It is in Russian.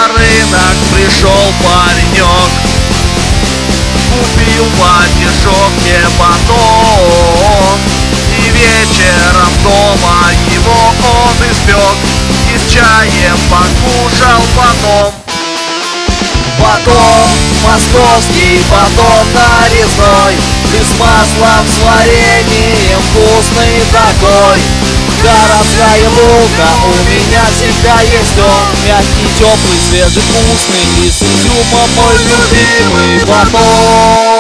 на рынок пришел паренек, купил платежок мне батон, и вечером дома его он испек и с чаем покушал потом. Батон московский, батон нарезной, и с маслом, с вареньем, вкусный такой. Городская булка, у меня всегда есть он, мягкий, теплый, свежий, вкусный, и с изюмом мой любимый батон.